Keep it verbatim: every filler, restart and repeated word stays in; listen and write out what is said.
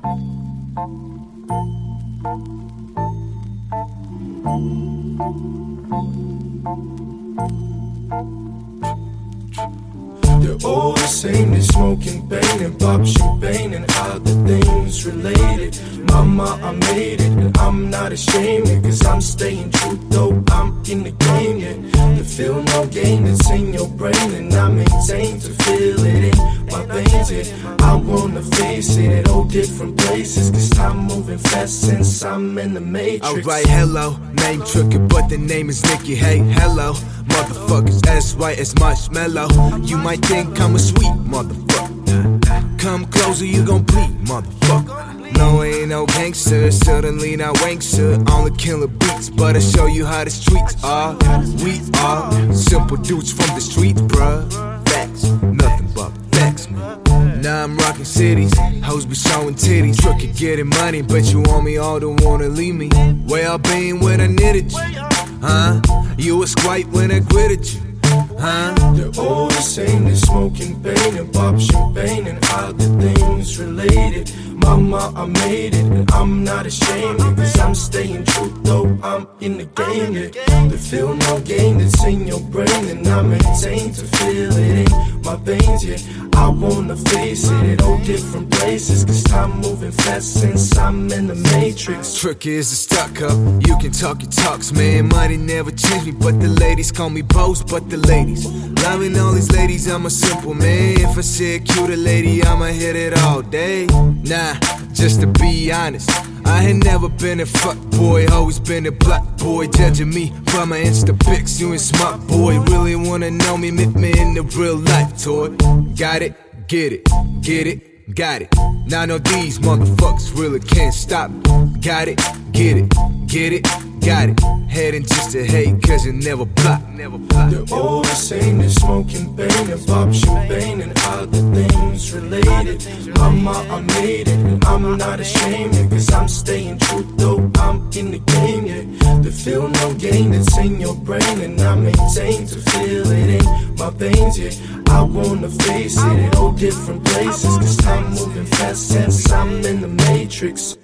They're all the same, they're smoking, banging, pop champagne and other things related. Mama, I made it, and I'm not ashamed, yeah, cause I'm staying true, though I'm in the game, yeah. To feel no gain that's in your brain, and I maintain to feel it in my veins, yeah. I wanna face it at all different places, cause time moving fast since I'm in the matrix. Alright, hello, name tricky, but the name is Nicky. Hey, hello, motherfuckers as white as marshmallow. You might think I'm a sweet motherfucker. Come closer, you gon' bleed, motherfucker. No, I ain't no gangster, suddenly not wankster. Only killing beats, but I show you how the streets are. We are simple dudes from the streets, bruh. Facts, nothing but facts, man. Now I'm rocking cities, hoes be showing titties. Tricky getting money, but you want me all, don't wanna leave me. Where I been when I needed you, huh? You was quiet when I gritted you, huh? They're all the same, they're smoking, banging, pop champagne and other things related. Mama, I made it, and I'm not ashamed, yeah, cause I'm staying true, though I'm in the game, yeah. To feel no gain that's in your brain, and I maintain to feel it in my veins, yeah. I wanna face it at all different places, cause time moving fast since I'm in the matrix. Tricky is a stuck up, you can talk your talks, man. Money never changed me, but the ladies call me Bose, but the ladies loving all these ladies, I'm a simple man. If I say a cute lady, I'ma hit it all day. Nah, just to be honest, I ain't never been a fuck boy, always been a black boy. Judging me from my Insta pics, you ain't smart boy. Really wanna know me, meet me in the real life toy. Got it, get it, get it, got it. Now I know these motherfuckers really can't stop me. Got it, get it, get it, got it. Heading just to hate cause you never block, never block. They're all the same, they're smoking, banging, pop champagne and other things related. Mama, I made it, and I'm not ashamed, yeah, cause I'm staying true, though I'm in the game, yeah. To feel no gain that's in your brain, and I maintain to feel it in my veins, yeah. I wanna face it at all different places, cause time moving fast since I'm in the matrix.